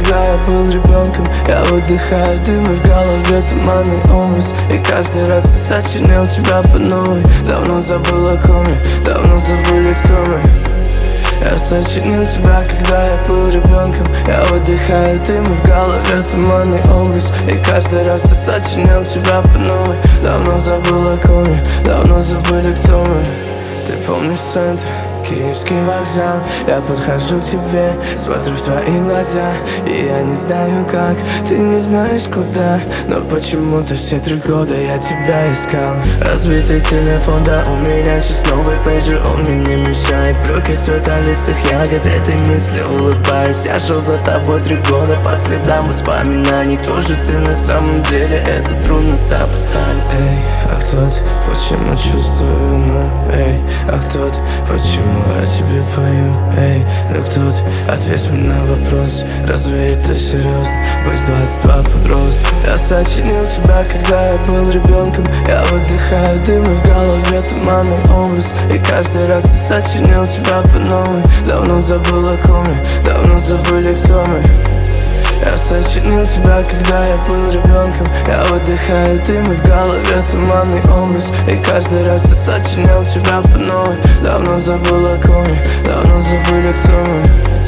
когда я был ребенком. Я выдыхаю дым, и в голове туманный образ. И каждый раз я сочинял тебя по новой. Давно забыл о ком я, давно забыли кто мы. Я сочинил тебя, когда я был ребенком. Я выдыхаю дым, и в голове туманный образ. И каждый раз я сочинял тебя по новой. Давно забыл о ком я, давно забыли кто мы. Ты помнишь центр, Киевский вокзал. Я подхожу к тебе, смотрю в твои глаза. И я не знаю как, ты не знаешь куда. Но почему-то все 3 года я тебя искал. Разбитый телефон, да у меня сейчас новый пейджер. Он мне не мешает, брюки цвета листых ягод. Этой мысли улыбаюсь. Я шел за тобой 3 года по следам воспоминаний. Кто же ты на самом деле, это трудно сопоставить. Эй, а кто ты, почему чувствую вину? Эй, а кто ты, почему я тебе пою? Эй, ну кто ты, ответь мне на вопрос. Разве это серьезно, быть 22 подростка? Я сочинил тебя, когда я был ребенком. Я выдыхаю дым, и в голове туманный образ. И каждый раз я сочинил тебя по новой. Давно забыл о ком я, давно забыли кто мы. Я сочинил тебя, когда я был ребенком. Я выдыхаю дым, и в голове туманный образ. И каждый раз я сочинял тебя по новой. Давно забыл о ком я, давно забыли кто мы.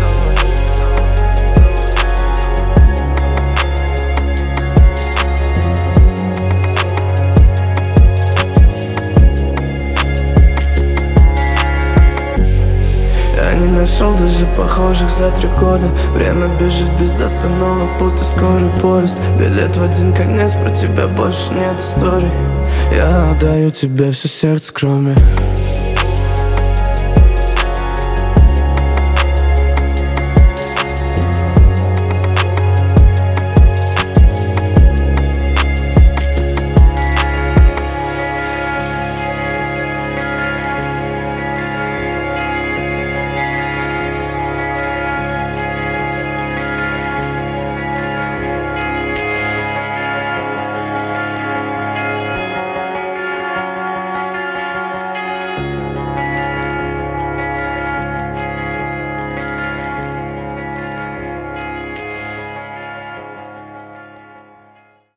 Я не нашел даже похожих за 3 года. Время бежит без остановок, будто скорый поезд. Билет в один конец, про тебя больше нет историй. Я отдаю тебе все сердце, кроме